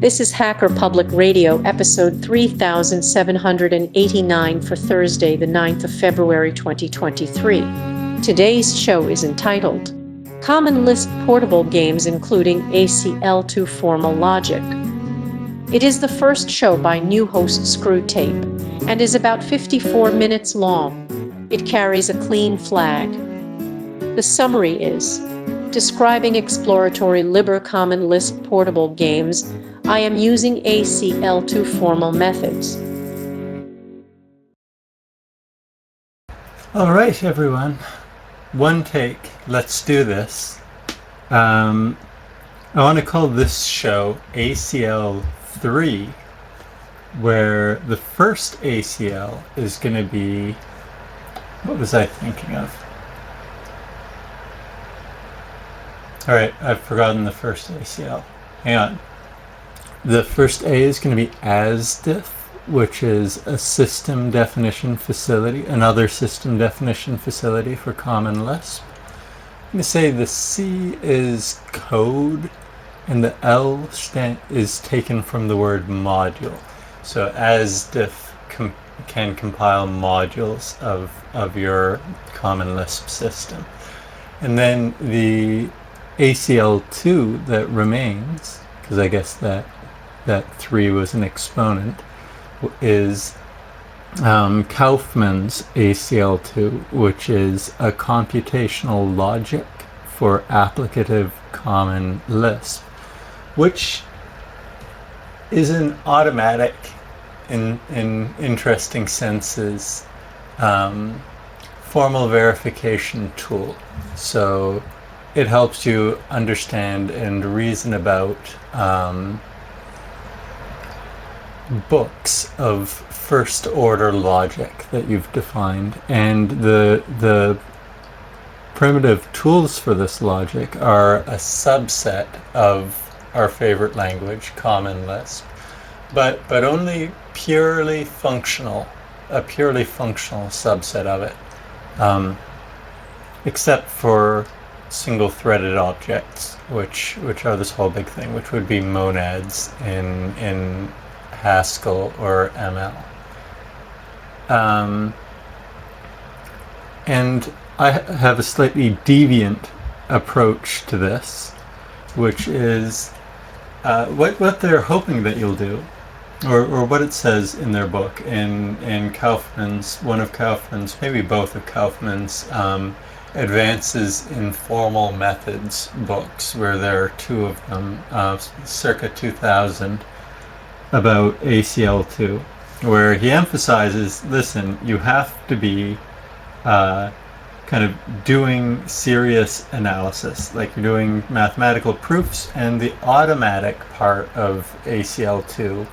This is Hacker Public Radio, episode 3789 for Thursday, the 9th of February 2023. Today's show is entitled Common Lisp Portable Games Including ACL2 Formal Logic. It is the first show by new host Screwtape and is about 54 minutes long. It carries a clean flag. The summary is describing exploratory Liber Common Lisp portable games. I am using ACL2 formal methods. All right, everyone. One take. Let's do this. I want to call this show ACL 3, where the first ACL is going to be, what was I thinking of? All right, I've forgotten the first ACL. Hang on. The first A is going to be ASDIF, which is a system definition facility, another system definition facility for Common Lisp. I'm going to say the C is code, and the L is taken from the word module. So ASDIF can compile modules of your Common Lisp system. And then the ACL2 that remains, because I guess that 3 was an exponent, is Kaufman's ACL2, which is a computational logic for applicative Common Lisp, which is an automatic, in interesting senses, formal verification tool. So it helps you understand and reason about books of first order logic that you've defined, and the primitive tools for this logic are a subset of our favorite language, Common Lisp, but only purely functional, a purely functional subset of it, except for single-threaded objects, which are this whole big thing, which would be monads in Haskell or ML. And I have a slightly deviant approach to this, which is what they're hoping that you'll do, or what it says in their book, in Kaufman's, one of Kaufman's, maybe both of Kaufman's Advances in Formal Methods books, where there are 2 of them, circa 2000, about ACL2, where he emphasizes, listen, you have to be kind of doing serious analysis, like you're doing mathematical proofs, and the automatic part of ACL2,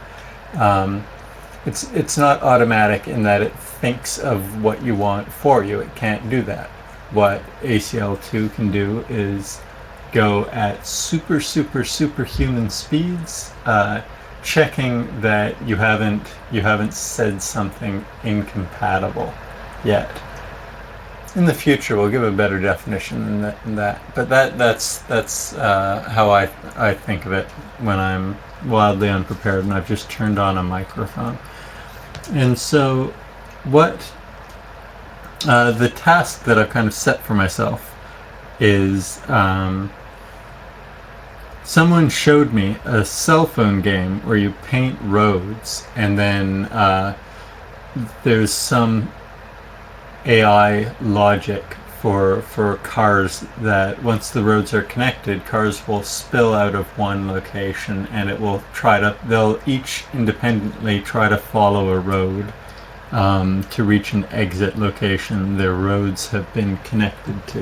it's not automatic in that it thinks of what you want for you. It can't do that. What ACL2 can do is go at superhuman speeds, checking that you haven't said something incompatible yet. In the future, we'll give a better definition than that. But that's how I think of it when I'm wildly unprepared and I've just turned on a microphone. And so, what the task that I've kind of set for myself is, someone showed me a cell phone game where you paint roads, and then there's some AI logic for cars that once the roads are connected, cars will spill out of one location, and they'll each independently try to follow a road to reach an exit location their roads have been connected to.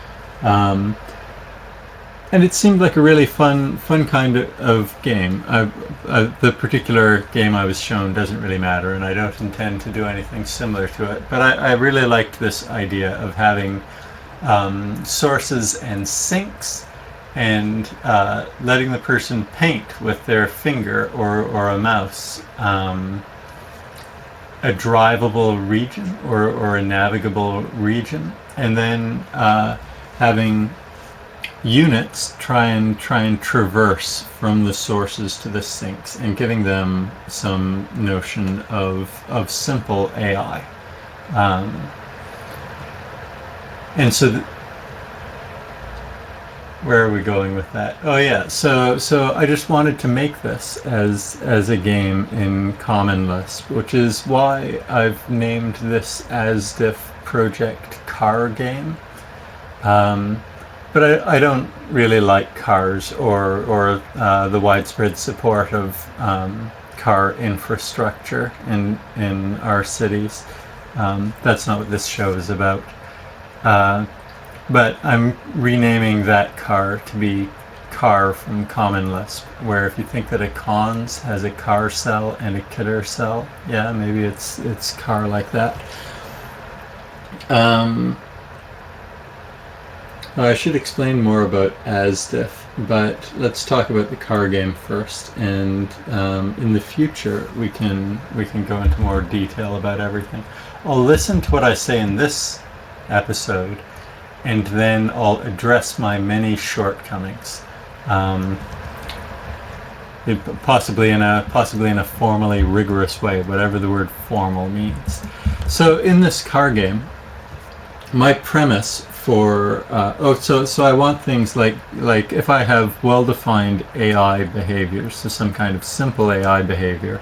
And it seemed like a really fun kind of game. The particular game I was shown doesn't really matter, and I don't intend to do anything similar to it. But I really liked this idea of having sources and sinks, and letting the person paint with their finger or a mouse a drivable region or a navigable region, and then having units try and traverse from the sources to the sinks, and giving them some notion of simple AI. And so where are we going with that? Oh yeah, so I just wanted to make this as a game in Common Lisp, which is why I've named this ASDIF Project Car Game. But I don't really like cars or the widespread support of car infrastructure in our cities. That's not what this show is about. But I'm renaming that car to be car from Common Lisp, where if you think that a cons has a car cell and a killer cell, yeah, maybe it's car like that. I should explain more about ASDIF, but let's talk about the car game first, and in the future we can go into more detail about everything. I'll listen to what I say in this episode, and then I'll address my many shortcomings, possibly in a formally rigorous way, whatever the word formal means. So in this car game, my premise for so I want things like if I have well-defined AI behaviors, so some kind of simple AI behavior,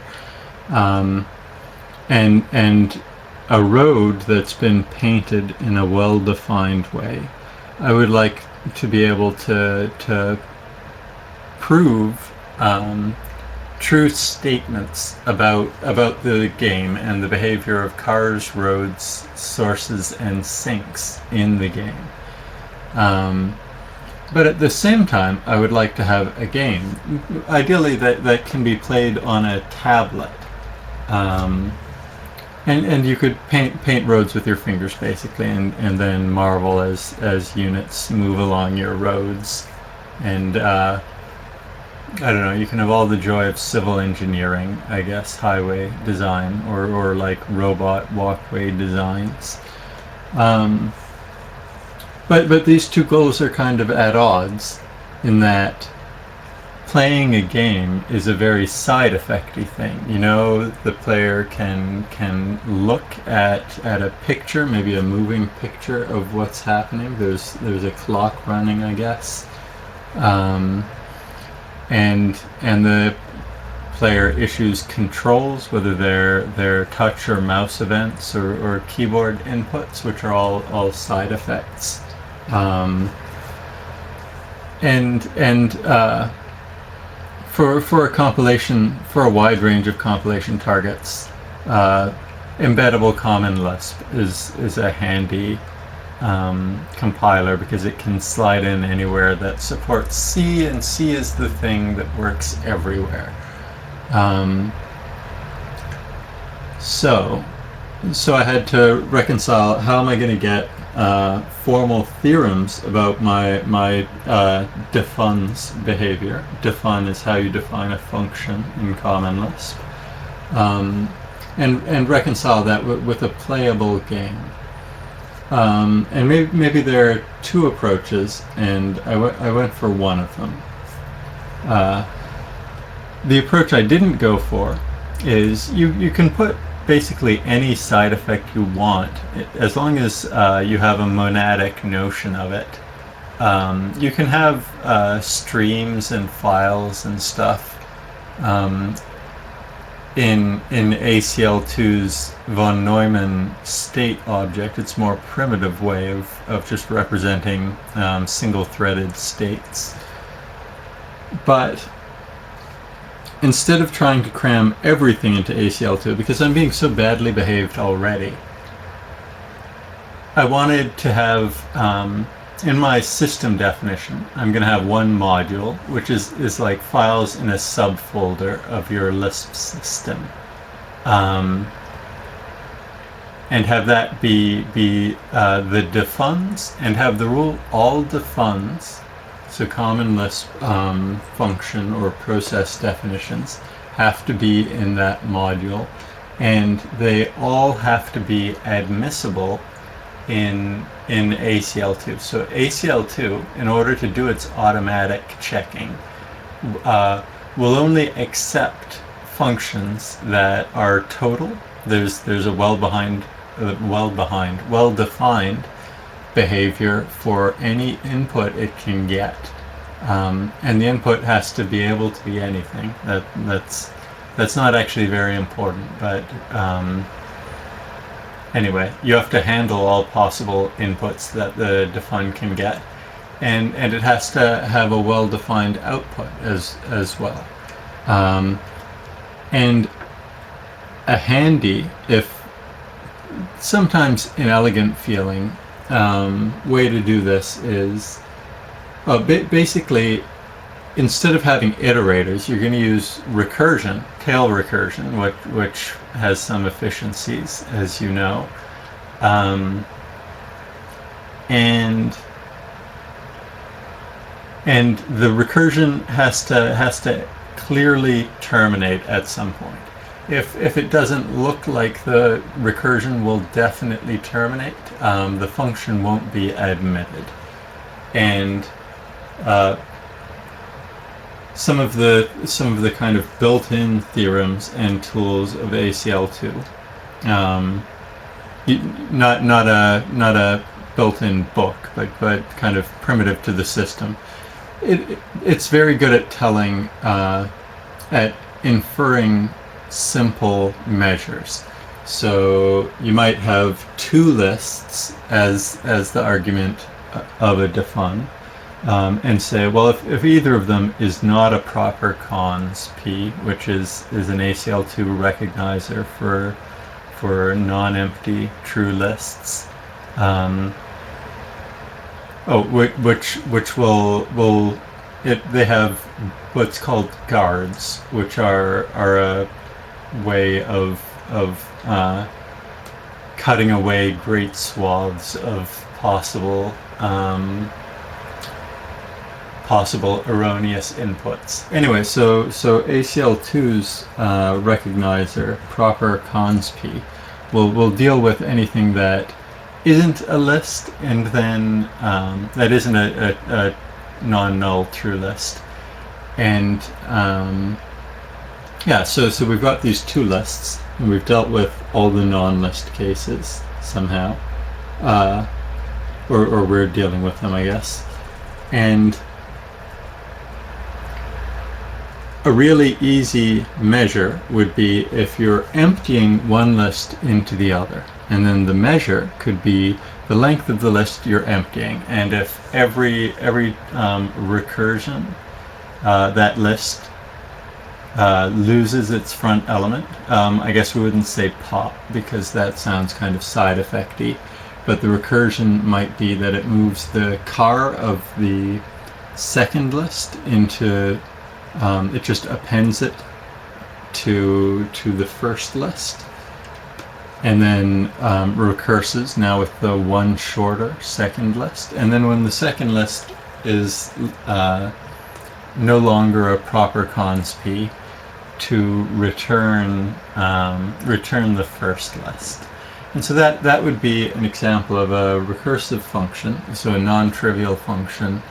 and a road that's been painted in a well-defined way, I would like to be able to prove true statements about the game and the behavior of cars, roads, sources, and sinks in the game. But at the same time, I would like to have a game, ideally that can be played on a tablet. And you could paint roads with your fingers, basically, and then marvel as units move along your roads. And I don't know, you can have all the joy of civil engineering, I guess, highway design, or like robot walkway designs. But these two goals are kind of at odds, in that playing a game is a very side effecty thing. You know, the player can look at a picture, maybe a moving picture of what's happening. There's a clock running, I guess. And the player issues controls, whether they're touch or mouse events or keyboard inputs, which are all side effects. For a compilation, for a wide range of compilation targets, embeddable Common Lisp is a handy compiler, because it can slide in anywhere that supports C, and C is the thing that works everywhere. So I had to reconcile, how am I going to get formal theorems about my defuns behavior. Defun is how you define a function in Common Lisp, and reconcile that with a playable game. And maybe there are two approaches, and I went for one of them. The approach I didn't go for is you can put basically any side effect you want, as long as you have a monadic notion of it. You can have streams and files and stuff in ACL2's von Neumann state object. It's a more primitive way of just representing single-threaded states. But instead of trying to cram everything into ACL2, because I'm being so badly behaved already, I wanted to have, in my system definition, I'm going to have one module, which is like files in a subfolder of your Lisp system. And have that be the defuns, and have the rule all defuns, so Common Lisp function or process definitions, have to be in that module, and they all have to be admissible in ACL2. So ACL2, in order to do its automatic checking, will only accept functions that are total. There's a well-defined behavior for any input it can get, and the input has to be able to be anything. That's not actually very important, but anyway, you have to handle all possible inputs that the defun can get, and it has to have a well-defined output as well. And a handy, if sometimes inelegant feeling, way to do this is basically, instead of having iterators, you're going to use recursion, tail recursion, which has some efficiencies, as you know, and the recursion has to clearly terminate at some point. If it doesn't look like the recursion will definitely terminate, the function won't be admitted. And some of the kind of built-in theorems and tools of ACL2, not a built-in book, but kind of primitive to the system. It's very good at telling, at inferring simple measures. So you might have two lists as the argument of a defun, and say, well, if either of them is not a proper cons P, which is an ACL2 recognizer for non-empty true lists, which will they have what's called guards, which are a way of cutting away great swaths of possible erroneous inputs. Anyway, so ACL2's recognizer, proper cons P, will deal with anything that isn't a list, and then that isn't a non-null true list. And yeah, so we've got these two lists, and we've dealt with all the non-list cases somehow, or we're dealing with them, I guess. And a really easy measure would be if you're emptying one list into the other, and then the measure could be the length of the list you're emptying. And if every recursion that list loses its front element, I guess we wouldn't say pop because that sounds kind of side effecty, but the recursion might be that it moves the car of the second list into it just appends it to the first list, and then recurses now with the one shorter second list. And then when the second list is no longer a proper cons P, to return the first list. And so that would be an example of a recursive function, so a non-trivial function,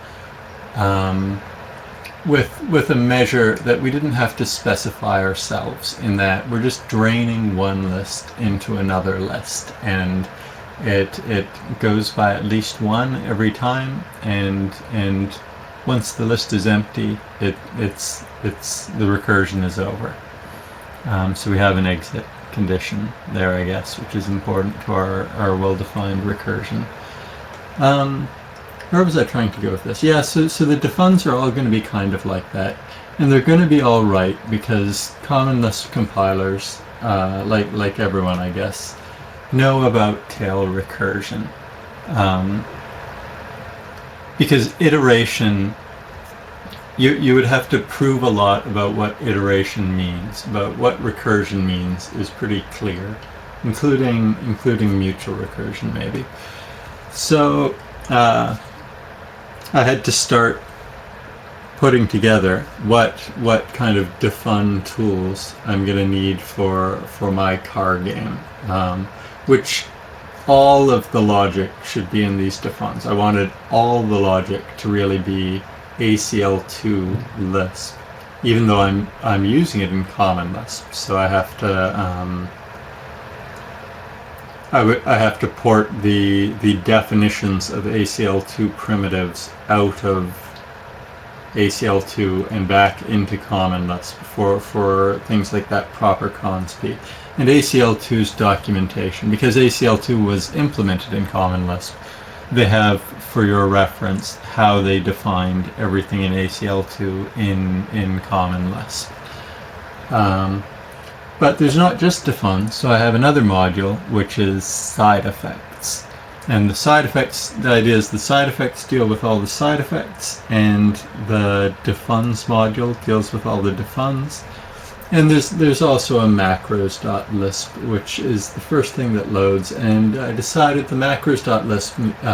with a measure that we didn't have to specify ourselves, in that we're just draining one list into another list, and it goes by at least one every time, and once the list is empty, the recursion is over. So we have an exit condition there, I guess, which is important to our well-defined recursion. Where was I trying to go with this? Yeah, so the defuns are all going to be kind of like that, and they're going to be all right because common Lisp compilers, like everyone, I guess, know about tail recursion. Because iteration, you would have to prove a lot about what iteration means, but what recursion means is pretty clear, including mutual recursion maybe. So I had to start putting together what kind of defun tools I'm going to need for my car game, which all of the logic should be in these defuns. I wanted all the logic to really be ACL2 Lisp, even though I'm using it in Common Lisp. So I have to I have to port the definitions of ACL2 primitives out of ACL2 and back into Common Lisp for things like that proper consp. And ACL2's documentation, because ACL2 was implemented in Common Lisp, they have, for your reference, how they defined everything in ACL2 in Common Lisp. But there's not just defuns, so I have another module which is side effects. And the side effects, the idea is the side effects deal with all the side effects, and the defuns module deals with all the defuns. And there's also a macros.lisp, which is the first thing that loads, and I decided the macros.lisp,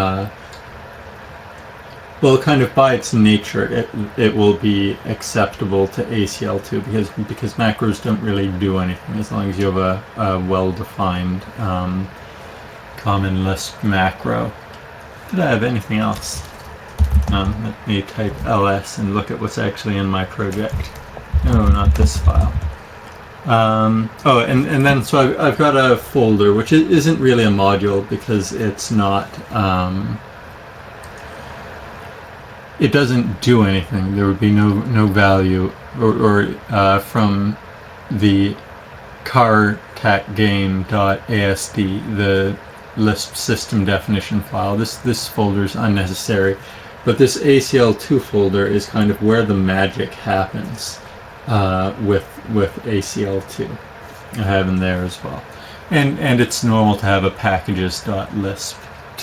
well, kind of by its nature, it will be acceptable to ACL2 because macros don't really do anything as long as you have a well-defined Common Lisp macro. Did I have anything else? Let me type ls and look at what's actually in my project. No, not this file. Oh, and then so I've got a folder which isn't really a module because it's not. It doesn't do anything. There would be no value or from the cartacgame.asd, the Lisp system definition file. This folder is unnecessary, but this ACL2 folder is kind of where the magic happens with ACL2. I have in there as well, and it's normal to have a packages.lisp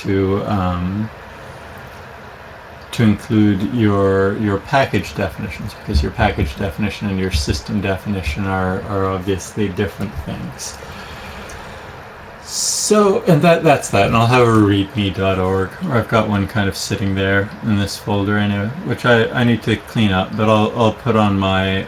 to include your package definitions, because your package definition and your system definition are obviously different things. So, and that's that, and I'll have a readme.org, or I've got one kind of sitting there in this folder anyway, which I need to clean up, but I'll put on my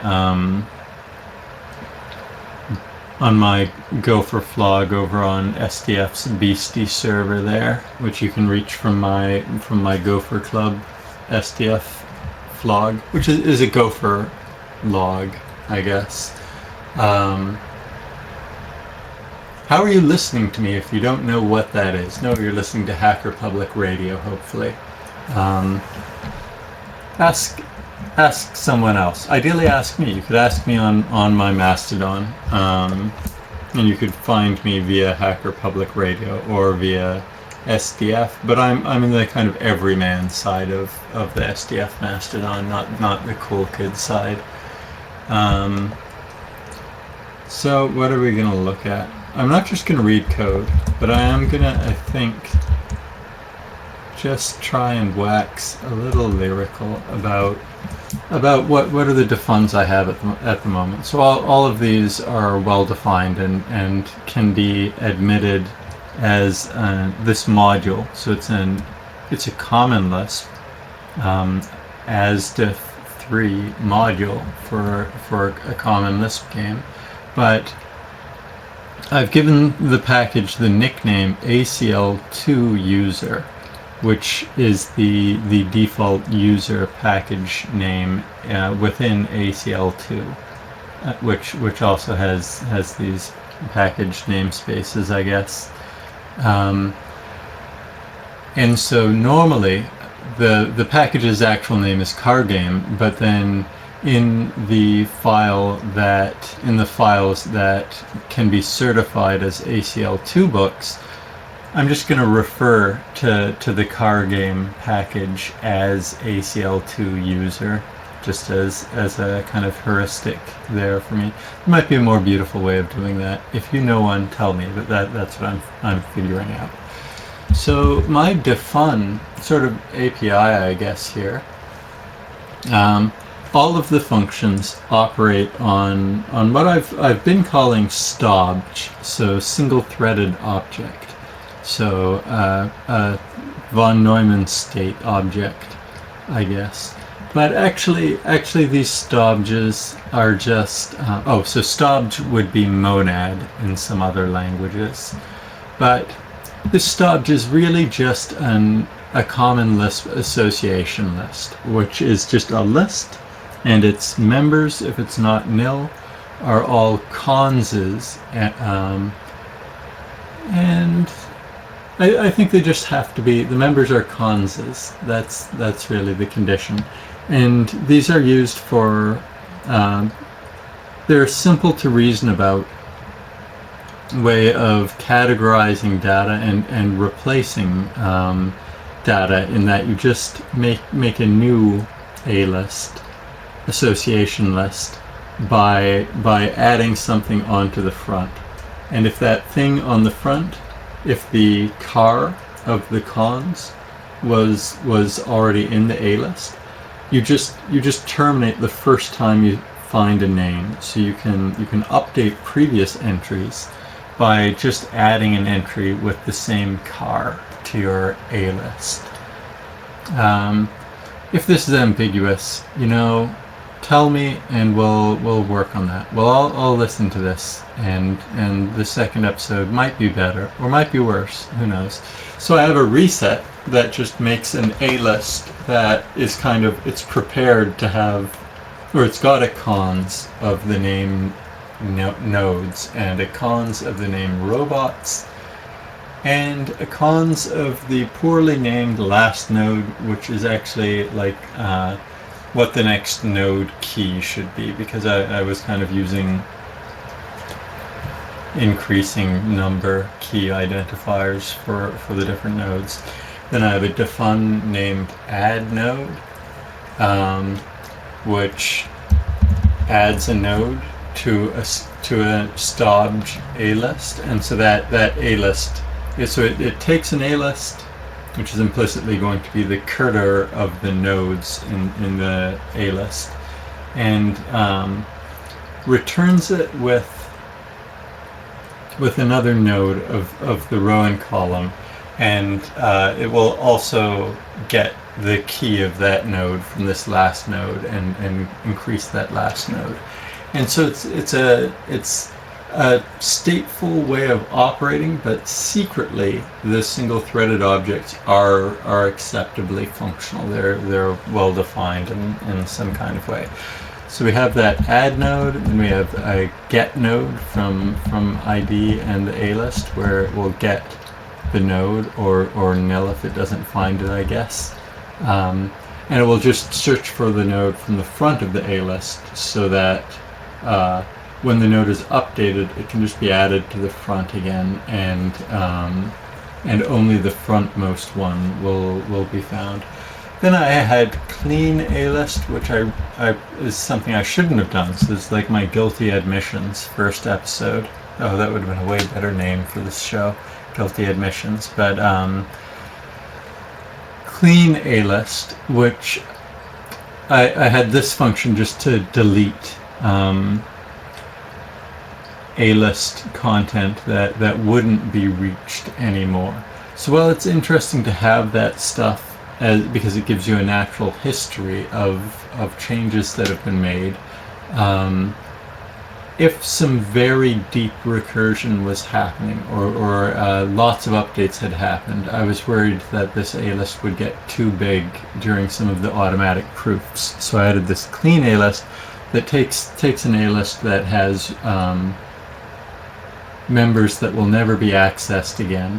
Gopher flog over on SDF's Beastie server there, which you can reach from my Gopher Club SDF flog, which is a Gopher log, I guess. How are you listening to me if you don't know what that is? No, you're listening to Hacker Public Radio, hopefully. Ask someone else. Ideally ask me. You could ask me on my Mastodon, and you could find me via Hacker Public Radio or via SDF, but I'm in the kind of everyman side of the SDF Mastodon, not the cool kid side. So what are we going to look at? I'm not just going to read code, but I am going to, I think, just try and wax a little lyrical about what are the defuns I have at the moment. So all of these are well defined and can be admitted as this module. So it's a Common Lisp ASDIF3 module for a Common Lisp game, but I've given the package the nickname ACL2 user, which is the default user package name within ACL2, which also has these package namespaces, I guess. And so normally the package's actual name is cargame, but then in the files that can be certified as ACL2 books, I'm just going to refer to the cargame package as ACL2 user, just as a kind of heuristic there for me. There might be a more beautiful way of doing that. If you know one, tell me, but that's what I'm figuring out. So my defun sort of API, I guess, here, all of the functions operate on what I've been calling stobj, so single-threaded object. So a von Neumann state object, I guess. But actually these stobjes are just so stobj would be monad in some other languages, but This stobj is really just a common Lisp association list, which is just a list, and its members, if it's not nil, are all conses, and I think they just have to be, the members are conses. That's really the condition. And these are used for, they're simple to reason about way of categorizing data and replacing data, in that you just make a new A-list, association list, by adding something onto the front. And if that thing on the front, if the car of the cons was already in the A list, you just terminate the first time you find a name. So you can update previous entries by just adding an entry with the same car to your A list. If this is ambiguous, tell me and we'll work on that. Well, I'll listen to this, and the second episode might be better or might be worse, who knows. So I have a reset that just makes an A list that is it's prepared to have, or it's got a cons of the name nodes, and a cons of the name robots, and a cons of the poorly named last node, which is actually what the next node key should be, because I was kind of using increasing number key identifiers for the different nodes. Then I have a defun named add node, which adds a node to a stobj A list, and so that A list, so it takes an A list, which is implicitly going to be the curator of the nodes in the A list, and returns it with another node of the row and column, and it will also get the key of that node from this last node and increase that last node. And so it's a stateful way of operating, but secretly the single-threaded objects are acceptably functional. They're well defined in some kind of way. So we have that add node, and we have a get node from ID and the A list, where it will get the node or nil if it doesn't find it, I guess. And it will just search for the node from the front of the A list, so that when the node is updated, it can just be added to the front again, and only the frontmost one will be found. Then I had clean A list, which is something I shouldn't have done. So it's like my guilty admissions first episode. Oh, that would have been a way better name for this show, guilty admissions. But clean A list, which I had this function just to delete A-list content that wouldn't be reached anymore. So while it's interesting to have that stuff because it gives you a natural history of changes that have been made, if some very deep recursion was happening or lots of updates had happened, I was worried that this A-list would get too big during some of the automatic proofs. So I added this clean A-list that takes an A-list that has members that will never be accessed again,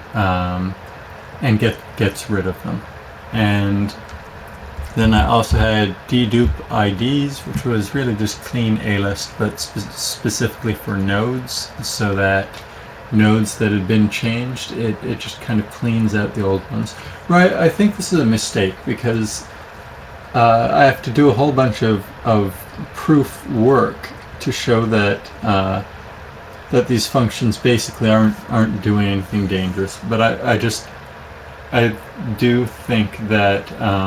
and gets rid of them. And then I also had dedupe IDs, which was really just clean A-list, but specifically for nodes, so that nodes that had been changed, it just kind of cleans out the old ones. Right, I think this is a mistake, because I have to do a whole bunch of proof work to show that that these functions basically aren't doing anything dangerous. But I do think that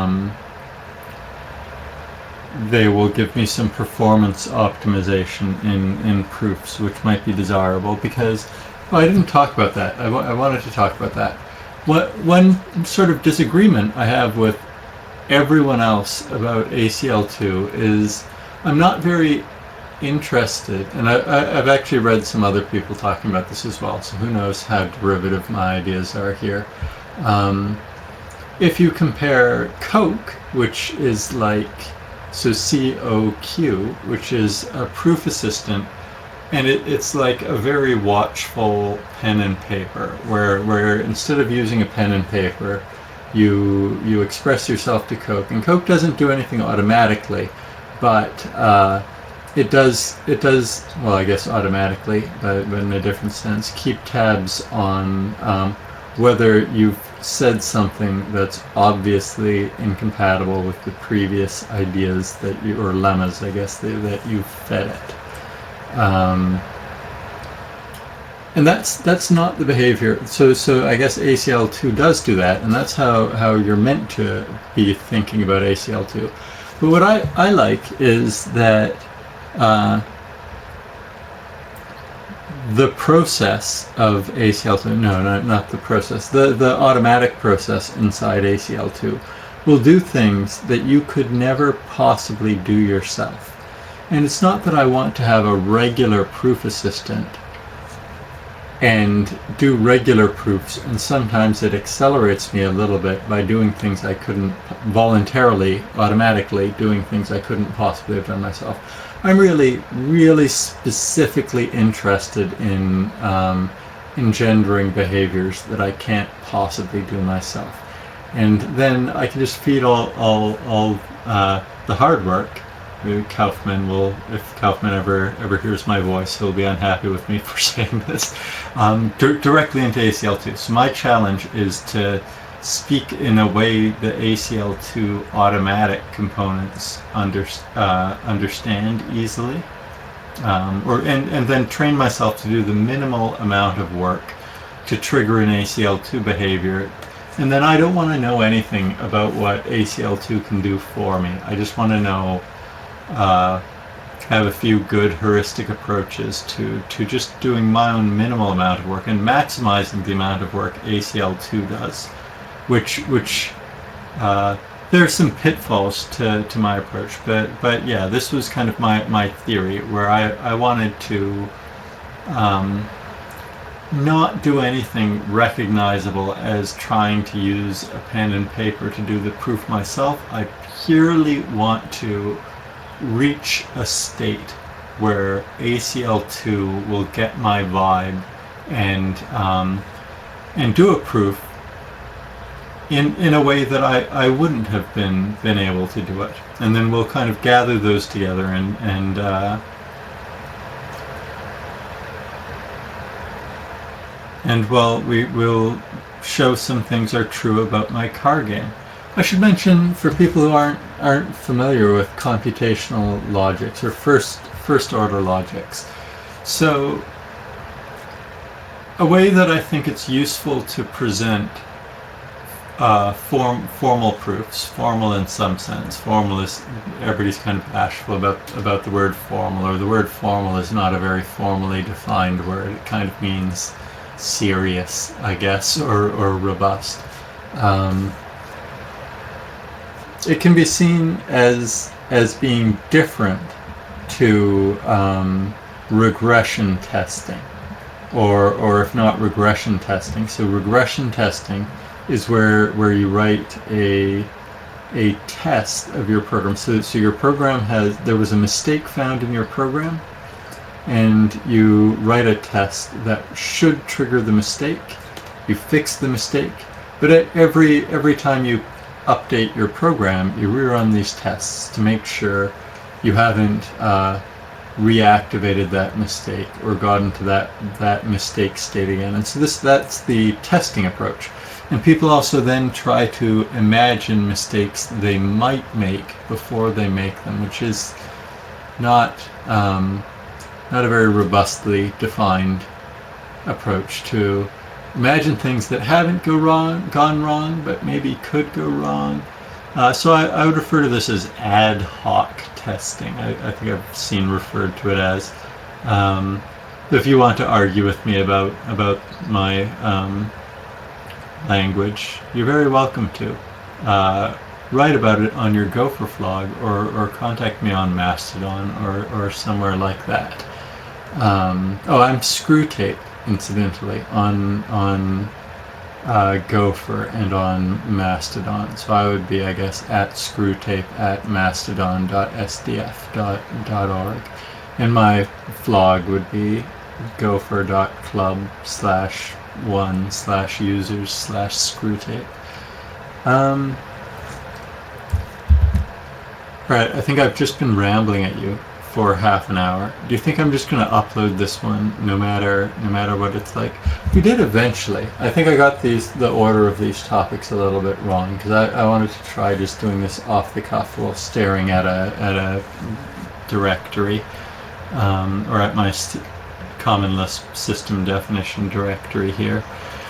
they will give me some performance optimization in proofs, which might be desirable, because I didn't talk about that. I wanted to talk about that. One sort of disagreement I have with everyone else about ACL2 is I'm not very interested, and I've actually read some other people talking about this as well, so who knows how derivative my ideas are here. If you compare Coq, which is like, so COQ, which is a proof assistant, and it's like a very watchful pen and paper, where instead of using a pen and paper, you express yourself to Coq, and Coq doesn't do anything automatically, but it does, well, I guess automatically, but in a different sense, keep tabs on whether you've said something that's obviously incompatible with the previous ideas that you, or lemmas, I guess, that you've fed it. And that's not the behavior. So I guess ACL2 does do that, and that's how you're meant to be thinking about ACL2. But what I like is that the process of ACL2, no, not the process, the automatic process inside ACL2 will do things that you could never possibly do yourself. And it's not that I want to have a regular proof assistant and do regular proofs, and sometimes it accelerates me a little bit by doing things I couldn't voluntarily, automatically doing things I couldn't possibly have done myself. I'm really specifically interested in engendering behaviors that I can't possibly do myself, and then I can just feed all the hard work. Maybe Kaufman will, if Kaufman ever hears my voice, he'll be unhappy with me for saying this, directly into ACL2. So my challenge is to speak in a way that ACL2 automatic components understand easily, and then train myself to do the minimal amount of work to trigger an ACL2 behavior. And then I don't want to know anything about what ACL2 can do for me. I just want to know, have a few good heuristic approaches to just doing my own minimal amount of work and maximizing the amount of work ACL2 does, which there are some pitfalls to my approach, but yeah, this was kind of my theory, where I wanted to not do anything recognizable as trying to use a pen and paper to do the proof myself. I purely want to reach a state where ACL2 will get my vibe and do a proof in a way that I wouldn't have been able to do it. And then we'll kind of gather those together and well, we'll show some things are true about my car game. I should mention, for people who aren't familiar with computational logics or first order logics, so a way that I think it's useful to present formal proofs, formal in some sense. Formal is, everybody's kind of bashful about the word formal, or the word formal is not a very formally defined word. It kind of means serious, I guess, or robust. It can be seen as being different to regression testing, or if not regression testing. So regression testing is where you write a test of your program. So your program there was a mistake found in your program, and you write a test that should trigger the mistake. You fix the mistake, but every time you update your program, you rerun these tests to make sure you haven't reactivated that mistake or gotten to that mistake state again. And so that's the testing approach. And people also then try to imagine mistakes they might make before they make them, which is not a very robustly defined approach to imagine things that haven't gone wrong, but maybe could go wrong. So I would refer to this as ad hoc testing. I think I've seen referred to it as. If you want to argue with me about my language, you're very welcome to. write about it on your Gopher blog, or contact me on Mastodon or somewhere like that. Oh, I'm Screwtape, incidentally, on Gopher and on Mastodon. So I would be, I guess, at screwtape@mastodon.sdf.org. And my vlog would be gopher.club/1/users/screwtape. Right, I think I've just been rambling at you for half an hour. Do you think I'm just going to upload this one no matter what it's like? We did eventually. I think I got the order of these topics a little bit wrong, because I wanted to try just doing this off the cuff while staring at a directory, or at my Common Lisp system definition directory here.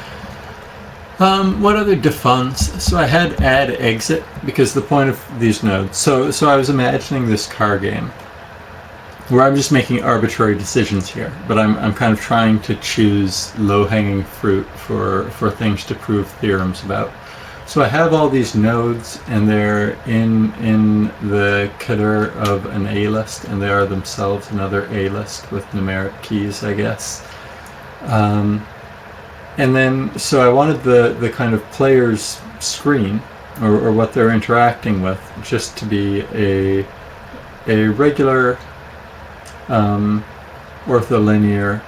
What other defuns? So I had add exit, because the point of these nodes. So I was imagining this car game where I'm just making arbitrary decisions here, but I'm kind of trying to choose low-hanging fruit for things to prove theorems about. So I have all these nodes, and they're in the cadre of an A-list, and they are themselves another A-list with numeric keys, I guess. And then, so I wanted the kind of player's screen, or what they're interacting with, just to be a regular ortholinear,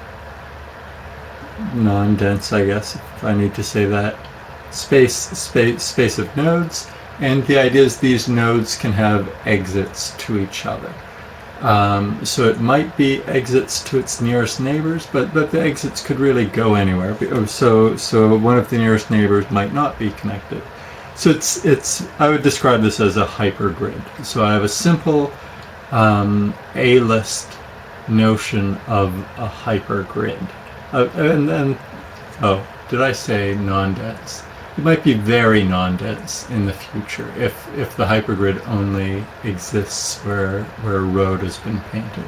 non-dense, I guess, if I need to say that, space of nodes. And the idea is these nodes can have exits to each other. So it might be exits to its nearest neighbors, but the exits could really go anywhere. So one of the nearest neighbors might not be connected. So it's I would describe this as a hypergrid. So I have a simple A-list notion of a hypergrid. And then, oh, did I say non-dense? It might be very non-dense in the future if the hypergrid only exists where a road has been painted.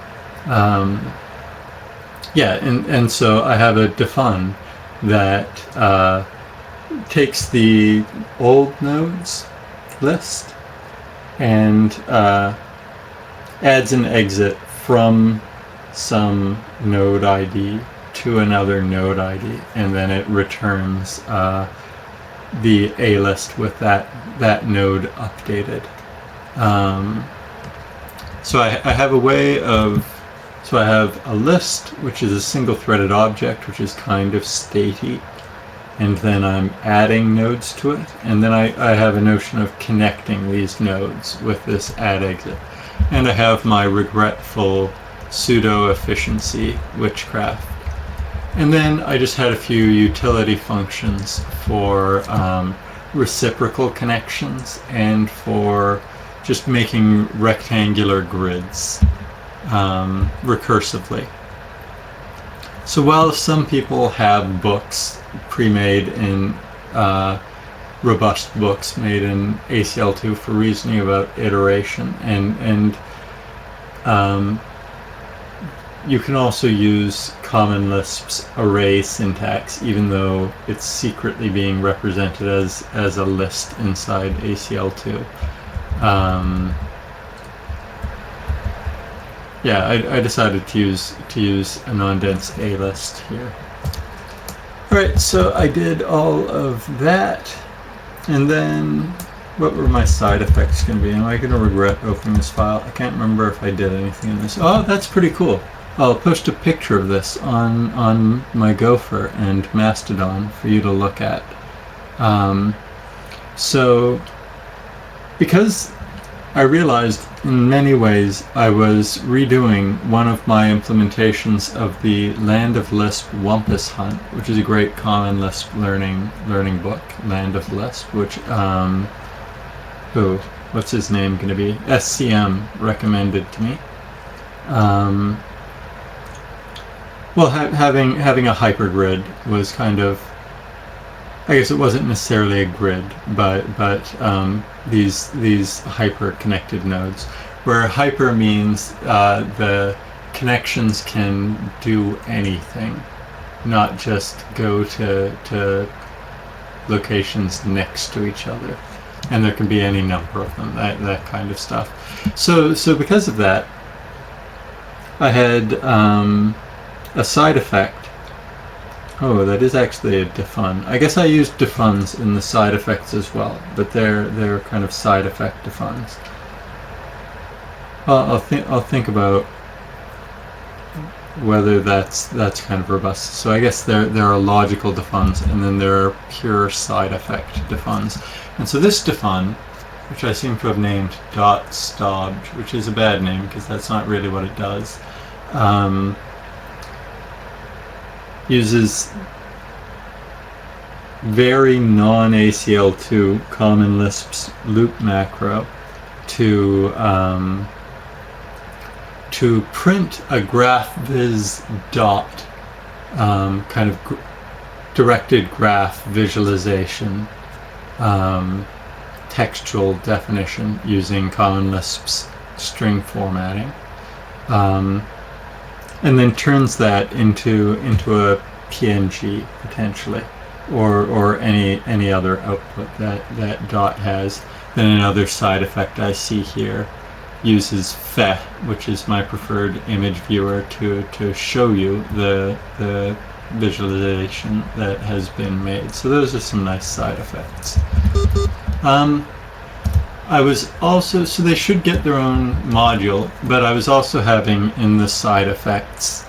Yeah, and so I have a defun that takes the old nodes list and adds an exit from some node ID to another node ID, and then it returns the A list with that node updated. So I have a way of, so I have a list, which is a single threaded object, which is kind of statey, and then I'm adding nodes to it, and then I have a notion of connecting these nodes with this add exit. And I have my regretful pseudo efficiency witchcraft. And then I just had a few utility functions for reciprocal connections and for just making rectangular grids recursively. So while some people have books pre-made in robust books made in ACL2 for reasoning about iteration, and you can also use Common Lisp's array syntax, even though it's secretly being represented as a list inside ACL2. Yeah, I decided to use a non-dense A list here. Alright, so I did all of that, and then what were my side effects going to be? Am I going to regret opening this file? I can't remember if I did anything in this. Oh, that's pretty cool. I'll post a picture of this on my Gopher and Mastodon for you to look at. So, because I realized in many ways I was redoing one of my implementations of the Land of Lisp Wumpus Hunt, which is a great Common Lisp learning book, Land of Lisp, which, what's his name going to be? SCM recommended to me. Well, having a hypergrid was kind of, I guess it wasn't necessarily a grid, but these hyper-connected nodes, where hyper means the connections can do anything, not just go to locations next to each other. and there can be any number of them, that kind of stuff. So because of that, I had a side effect. Oh, that is actually a defun. I guess I used defuns in the side effects as well, but they're kind of side effect defuns. I'll think about whether that's kind of robust. So I guess there are logical defuns, and then there are pure side effect defuns. And so this defun, which I seem to have named .stobj, which is a bad name because that's not really what it does, uses very non-ACL2 Common Lisp's loop macro to print a GraphViz dot kind of directed graph visualization textual definition using Common Lisp's string formatting, and then turns that into a PNG potentially, or any other output that dot has. Then another side effect I see here uses Fe, which is my preferred image viewer, to show you the visualization that has been made. So those are some nice side effects. I was also, so they should get their own module, but I was also having in the side effects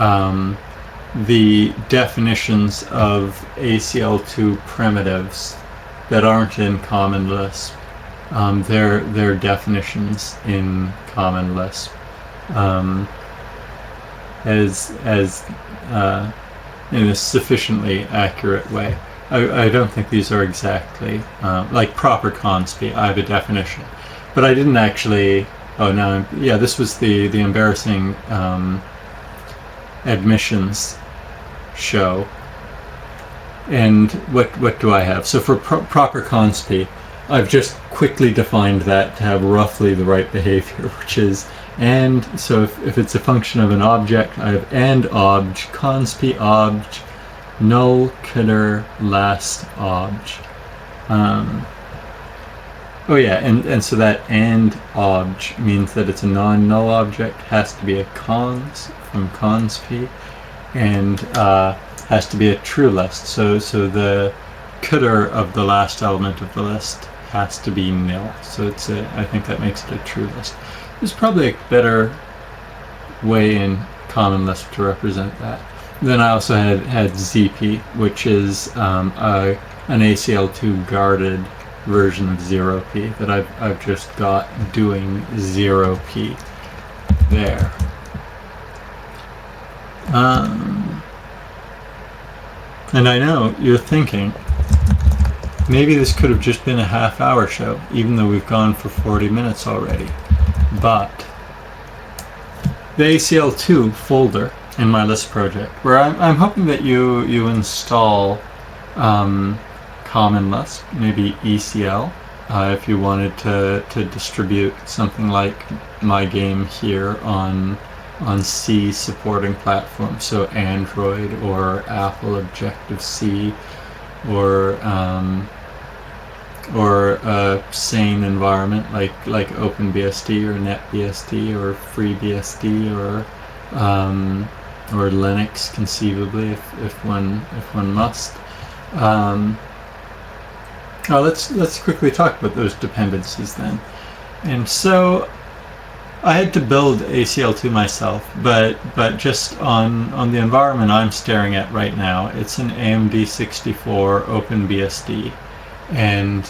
the definitions of ACL2 primitives that aren't in Common Lisp. Their definitions in Common Lisp in a sufficiently accurate way. I don't think these are exactly like proper consp. I have a definition, but I didn't actually. Oh no, yeah, this was the embarrassing admissions show. And what do I have? So for proper consp, I've just quickly defined that to have roughly the right behavior, which is and. So if it's a function of an object, I have and obj, consp obj, null killer last obj. Oh yeah, and so that and obj means that it's a non-null object, has to be a cons from consp, and has to be a true list. So the killer of the last element of the list has to be nil. So I think that makes it a true list. There's probably a better way in Common Lisp to represent that. Then I also had ZP, which is an ACL2 guarded version of 0p that I've just got doing 0p there. And I know you're thinking, maybe this could have just been a half-hour show, even though we've gone for 40 minutes already. But the ACL2 folder in my Lisp project, where I'm hoping that you install Common Lisp, maybe ECL, if you wanted to distribute something like my game here on C supporting platforms, so Android or Apple Objective-C, or a sane environment like OpenBSD or NetBSD or FreeBSD or Linux, conceivably, if one must. Let's quickly talk about those dependencies then. And so I had to build ACL2 myself, but just on the environment I'm staring at right now, it's an AMD 64 OpenBSD, and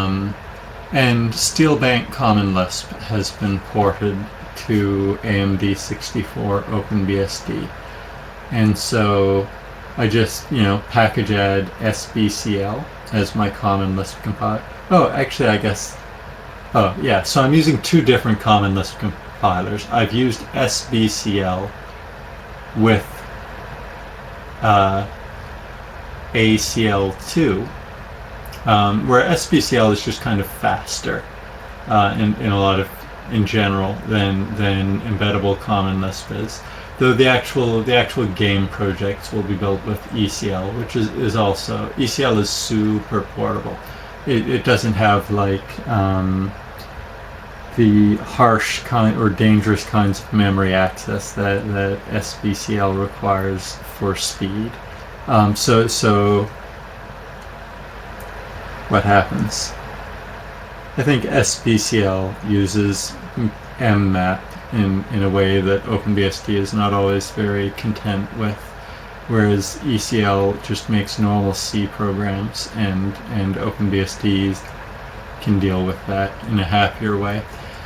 Steelbank Common Lisp has been ported to AMD 64 OpenBSD, and so I just package add SBCL as my Common Lisp compiler. Oh, actually, I guess. Oh, yeah, so I'm using two different Common Lisp compilers. I've used SBCL with ACL2, where SBCL is just kind of faster in general than embeddable Common Lisp is. Though the actual game projects will be built with ECL, which is also, ECL is super portable. it doesn't have like the harsh kind or dangerous kinds of memory access that SBCL requires for speed. So what happens? I think SBCL uses mmap in a way that OpenBSD is not always very content with, whereas ECL just makes normal C programs, and OpenBSD can deal with that in a happier way.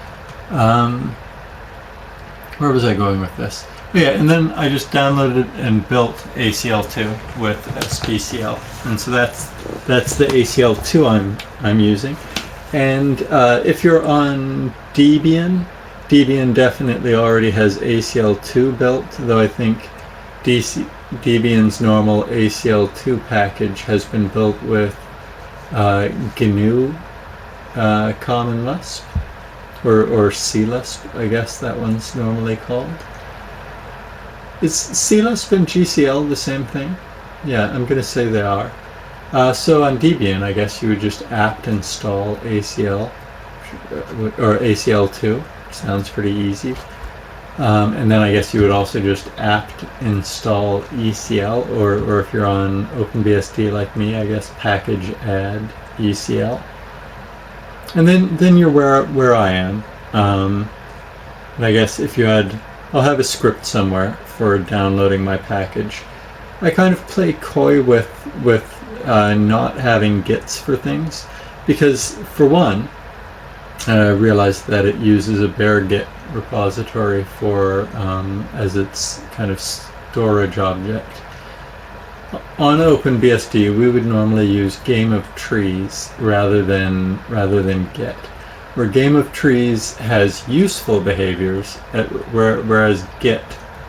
Where was I going with this? Oh, yeah, and then I just downloaded and built ACL2 with SBCL, and so that's the ACL2 I'm using. And if you're on Debian definitely already has ACL2 built, though I think Debian's normal ACL2 package has been built with GNU Common Lisp, or CLisp, I guess that one's normally called. Is CLisp and GCL the same thing? Yeah, I'm going to say they are. So on Debian, I guess you would just apt install ACL, or ACL2. Sounds pretty easy. And then I guess you would also just apt install ECL, or if you're on OpenBSD like me, I guess package add ECL. And then you're where I am. And I guess if you had, I'll have a script somewhere for downloading my package. I kind of play coy with not having gits for things, because for one, I realized that it uses a bare git repository for as its kind of storage object. On OpenBSD, we would normally use game of trees rather than git, where game of trees has useful behaviors, whereas git,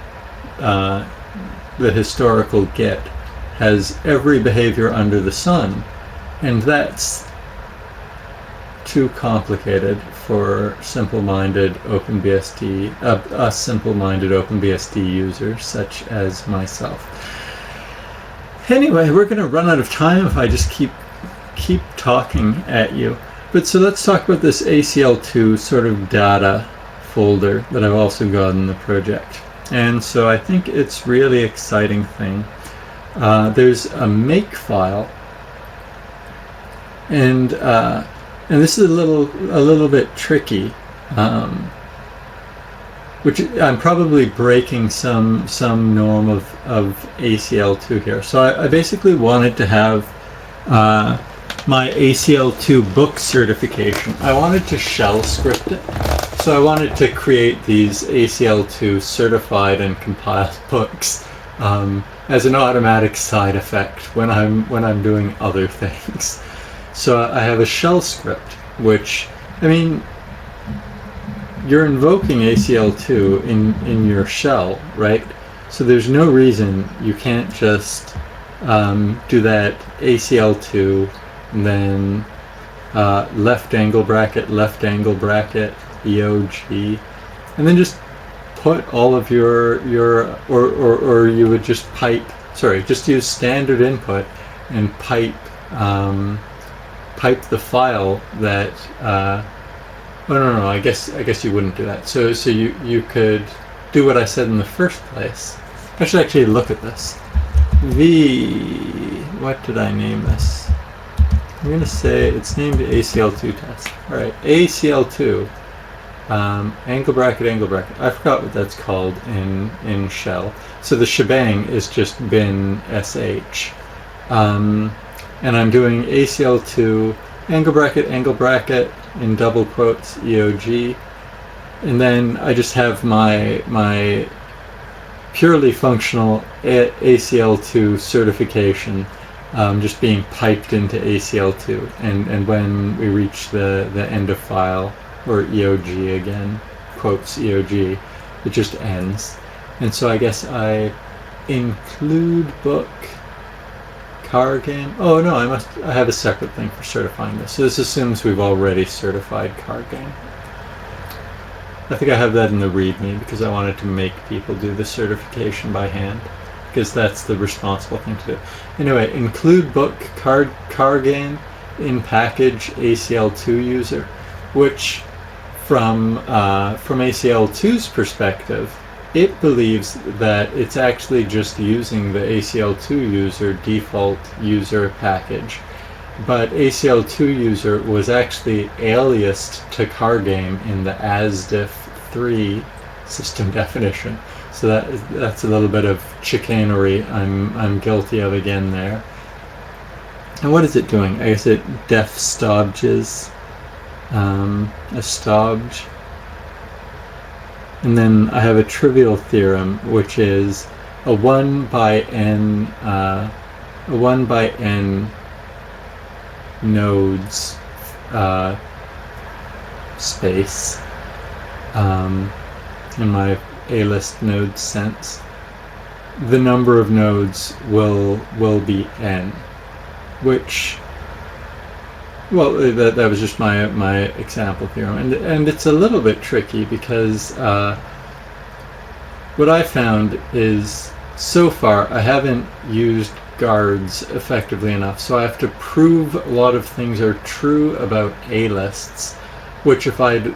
the historical git, has every behavior under the sun, and that's too complicated for simple-minded OpenBSD, us simple-minded OpenBSD users such as myself. Anyway, we're going to run out of time if I just keep talking at you. But so let's talk about this ACL2 sort of data folder that I've also got in the project. And so I think it's really exciting thing. There's a make file, and this is a little bit tricky, which I'm probably breaking some norm of ACL2 here. So I basically wanted to have my ACL2 book certification. I wanted to shell script it. So I wanted to create these ACL2 certified and compiled books as an automatic side effect when I'm doing other things. So I have a shell script, which, I mean, you're invoking ACL2 in your shell, right? So there's no reason you can't just do that ACL2 and then left angle bracket, EOG, and then just put all of your or you would just just use standard input and pipe the file that no, I guess you wouldn't do that. So you could do what I said in the first place. I should actually look at this. What did I name this? I'm gonna say it's named ACL2 test. Alright, ACL2 angle bracket. I forgot what that's called in shell. So the shebang is just bin sh. And I'm doing ACL2 angle bracket in double quotes EOG, and then I just have my purely functional ACL2 certification just being piped into ACL2, and when we reach the end of file, or EOG again, quotes EOG, it just ends. And so I guess I include book car game. Oh no, I have a separate thing for certifying this. So this assumes we've already certified car game. I think I have that in the README because I wanted to make people do the certification by hand, because that's the responsible thing to do. Anyway, include book car game, in package ACL2 user, which from ACL2's perspective, it believes that it's actually just using the ACL2 user default user package. But ACL2 user was actually aliased to CarGame in the ASDIF3 system definition. So that's a little bit of chicanery I'm guilty of again there. And what is it doing? I guess it def stobges a stobge. And then I have a trivial theorem, which is a 1 by n nodes space in my A-list node sense. The number of nodes will be n, which, well, that was just my example theorem, and it's a little bit tricky because what I found is so far I haven't used guards effectively enough, so I have to prove a lot of things are true about A-lists, which if I'd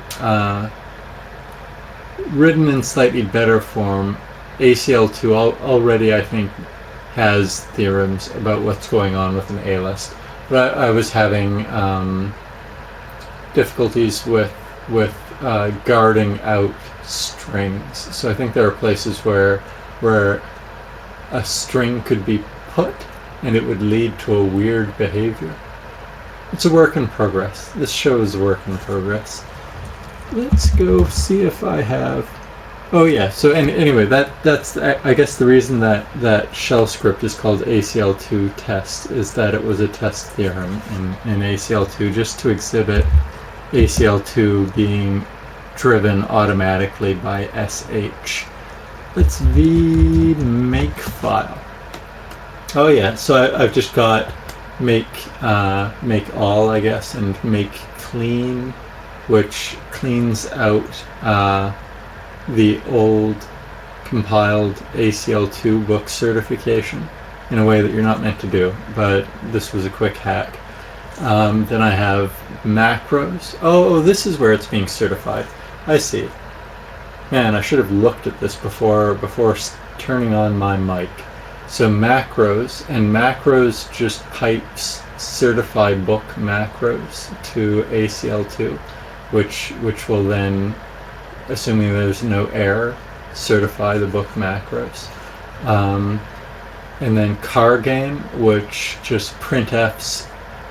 written in slightly better form, ACL2 already I think has theorems about what's going on with an A-list. But I was having difficulties with guarding out strings. So I think there are places where a string could be put and it would lead to a weird behavior. It's a work in progress. This show is a work in progress. Let's go see if I have... Oh yeah, so anyway, that's I guess the reason that shell script is called ACL2 test is that it was a test theorem in ACL2 just to exhibit ACL2 being driven automatically by SH. Let's v makefile. Oh yeah, so I've just got make all, I guess, and make clean, which cleans out the old compiled ACL2 book certification in a way that you're not meant to do, but this was a quick hack. Then I have macros. Oh, this is where it's being certified. I see. Man, I should have looked at this before turning on my mic. So macros, and macros just pipes certify book macros to ACL2, which will then, assuming there's no error, certify the book macros. And then CarGame, which just printfs.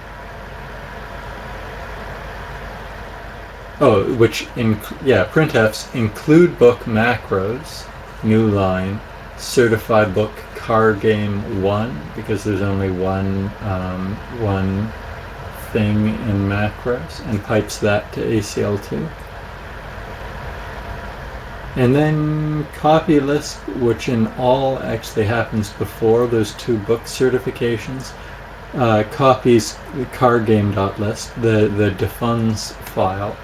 Oh, printfs include book macros, new line, certify book CarGame 1, because there's only one thing in macros, and pipes that to ACL2. And then copy list, which in all actually happens before those two book certifications, copies the CarGame.list, the defunds file,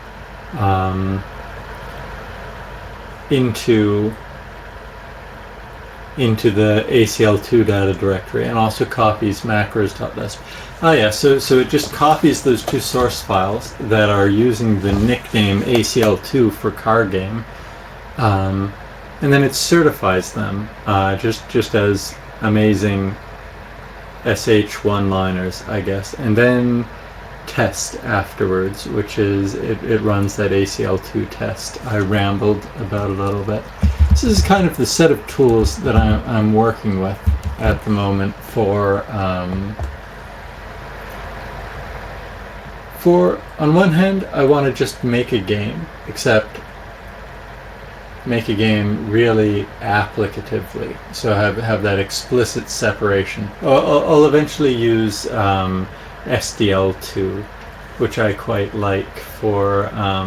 into the ACL2 data directory, and also copies macros.list. Oh yeah, so it just copies those two source files that are using the nickname ACL2 for CarGame, and then it certifies them just as amazing SH one-liners, I guess, and then test afterwards, which is it runs that ACL2 test I rambled about a little bit. This is kind of the set of tools that I'm working with at the moment for on one hand, I want to just make a game, except make a game really applicatively, so have that explicit separation. I'll eventually use SDL2, which I quite like for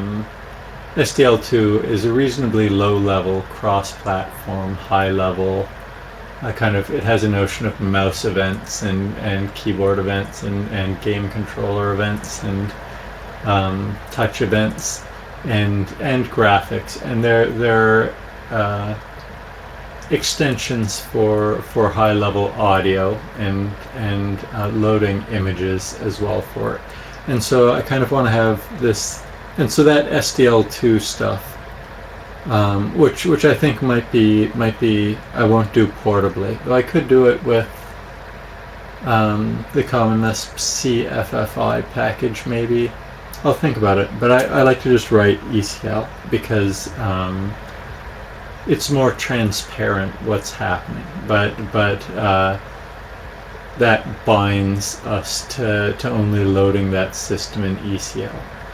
SDL2 is a reasonably low-level, cross-platform, high-level it has a notion of mouse events and keyboard events and game controller events and touch events and graphics, and they're extensions for high-level audio and loading images as well for it. And so I kind of want to have this, and so that SDL2 stuff, which I think might be I won't do portably. Though I could do it with the Common Lisp CFFI package maybe. I'll think about it, but I like to just write ECL because it's more transparent what's happening. But that binds us to only loading that system in ECL.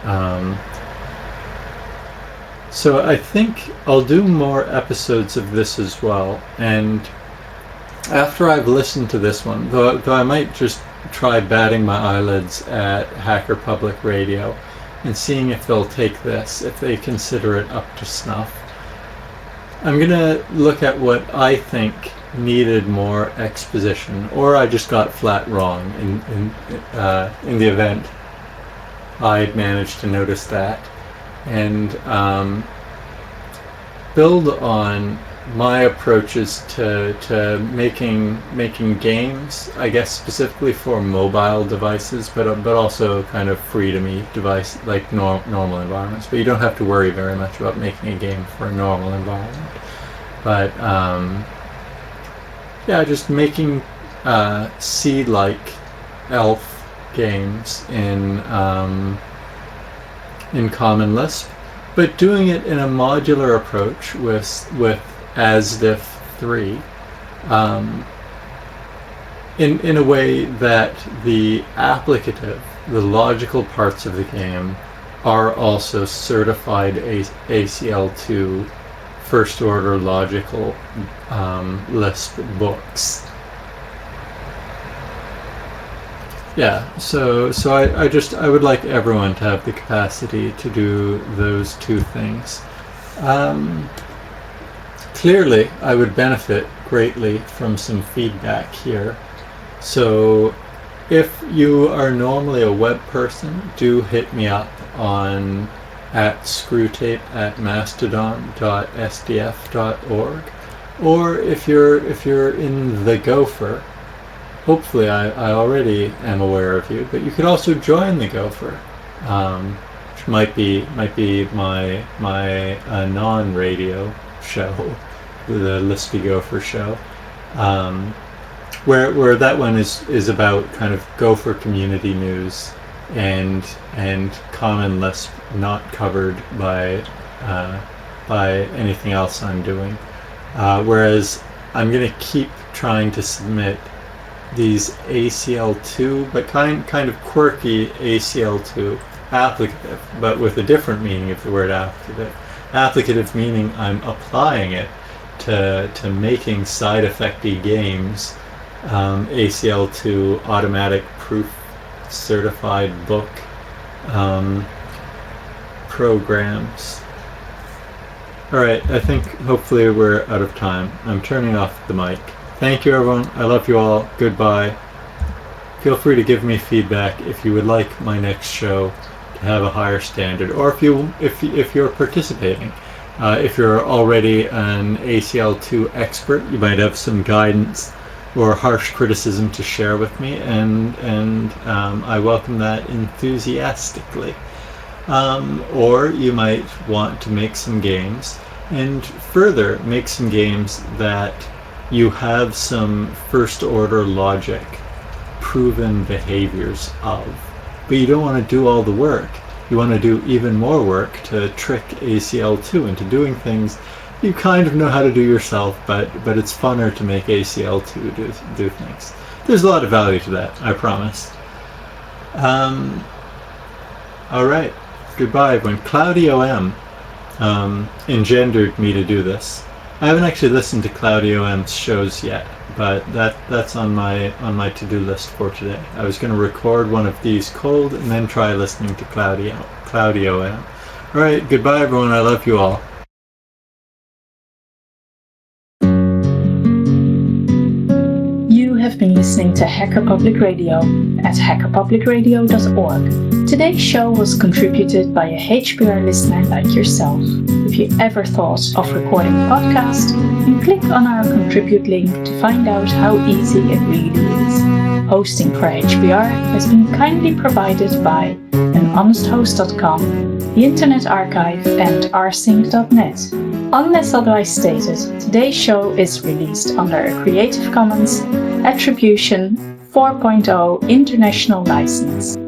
So I think I'll do more episodes of this as well, and after I've listened to this one, though I might just try batting my eyelids at Hacker Public Radio and seeing if they'll take this, if they consider it up to snuff. I'm gonna look at what I think needed more exposition, or I just got flat wrong in the event I'd managed to notice that, and build on my approaches to making games, I guess specifically for mobile devices, but also kind of free-to-me device, like normal environments. But you don't have to worry very much about making a game for a normal environment. But yeah, just making C-like ELF games in Common Lisp, but doing it in a modular approach with ASDIF 3 in a way that the applicative, the logical parts of the game are also certified ACL2 first order logical Lisp books. Yeah, so I would like everyone to have the capacity to do those two things. Clearly, I would benefit greatly from some feedback here. So if you are normally a web person, do hit me up on @screwtape@mastodon.sdf.org, or if you're in the Gopher, hopefully I already am aware of you, but you could also join the Gopher, which might be my non-radio show, the Lispy Gopher show, where that one is about kind of Gopher community news and Common Lisp not covered by anything else I'm doing, whereas I'm gonna keep trying to submit these ACL2, but kind of quirky ACL2 applicative, but with a different meaning of the word applicative. Applicative meaning I'm applying it to making side effecty games, ACL2 automatic proof certified book programs. Alright, I think hopefully we're out of time. I'm turning off the mic. Thank you everyone, I love you all, goodbye. Feel free to give me feedback if you would like my next show to have a higher standard, or if you're participating. If you're already an ACL2 expert, you might have some guidance or harsh criticism to share with me, and I welcome that enthusiastically. Or you might want to make some games, and further make some games that you have some first order logic, proven behaviors of, but you don't want to do all the work. You want to do even more work to trick ACL2 into doing things you kind of know how to do yourself, but it's funner to make ACL2 do things. There's a lot of value to that, I promise. Alright, goodbye everyone. CloudyOM engendered me to do this. I haven't actually listened to CloudyOM's shows yet, but that's on my to-do list for today. I was going to record one of these cold and then try listening to CloudyOM. Alright, goodbye everyone, I love you all. You have been listening to Hacker Public Radio at hackerpublicradio.org. Today's show was contributed by a HPR listener like yourself. If you ever thought of recording a podcast, you click on our contribute link to find out how easy it really is. Hosting for HPR has been kindly provided by anhonesthost.com, the Internet Archive, and rsync.net. Unless otherwise stated, today's show is released under a Creative Commons Attribution 4.0 International License.